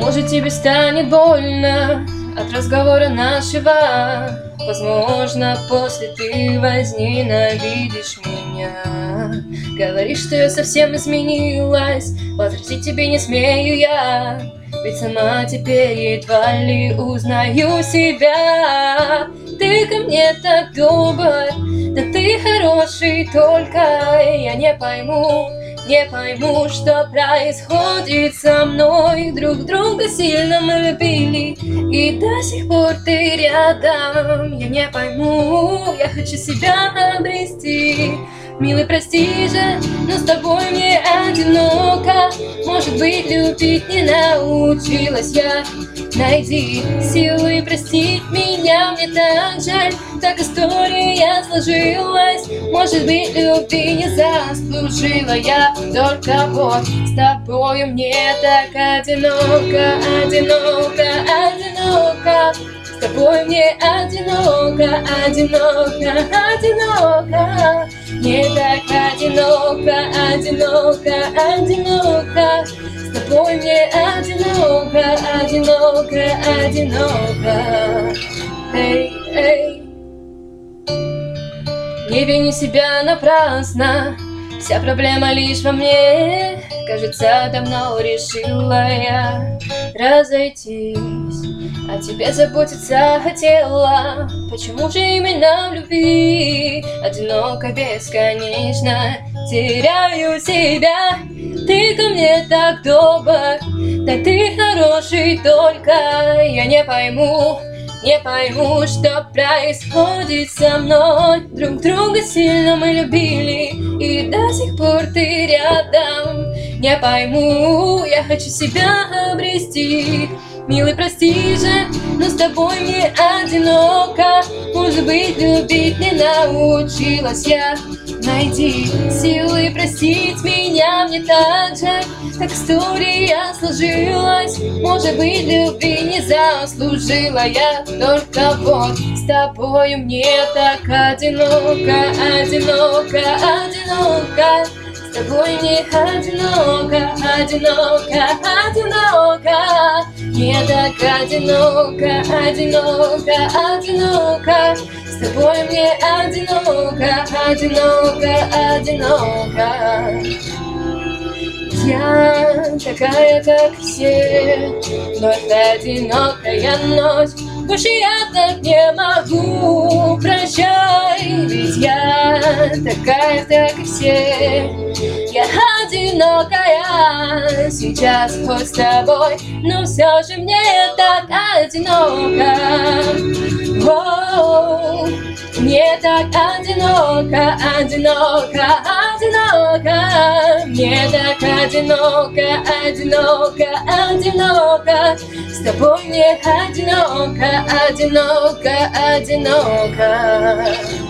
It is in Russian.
Может, тебе станет больно от разговора нашего. Возможно, после ты возненавидишь меня. Говоришь, что я совсем изменилась, возразить тебе не смею я, ведь сама теперь едва ли узнаю себя. Ты ко мне так добр, да ты хороший, только я не пойму, что происходит со мной. Друг друга сильно мы любили, и до сих пор ты рядом. Я не пойму, я хочу себя обрести. Милый, прости же, но с тобой мне одиноко. Может быть, любить не научилась я. Найди силы простить меня, мне так жаль. Так история сложилась. Может быть, любви не заслужила я. Только вот с тобою мне так одиноко, одиноко, одиноко. С тобой мне одиноко, одиноко, одиноко. Мне так одиноко, одиноко, одиноко. С тобой мне одиноко, одиноко, одиноко. Эй, эй. Не вини себя напрасно, вся проблема лишь во мне. Кажется, давно решила я разойтись, о тебе заботиться хотела. Почему же именно в любви одиноко бесконечно теряю себя? Ты ко мне так добр, да ты хороший, только я не пойму, что происходит со мной. Друг друга сильно мы любили, и до сих пор ты рядом. Не пойму, я хочу себя обрести. Милый, прости же, но с тобой мне одиноко. Может быть, любить не научилась я. Найди силы простить меня, мне так жаль. Так история сложилась. Может быть, любви не заслужила я. Только вот с тобою мне так одиноко, одиноко, одиноко. С тобой мне одиноко, одиноко, одиноко. Мне так одиноко, одиноко, одиноко. С тобой мне одиноко, одиноко, одиноко. Я такая, как все, вновь одинокая ночь. Больше я так не могу, прощай, ведь я такая, как и все. Я одинокая сейчас хоть с тобой, но все же мне так одиноко. Воу, мне так одиноко, одиноко, одиноко. Мне так одиноко, одиноко, одиноко. С тобой мне одиноко, одиноко, одиноко.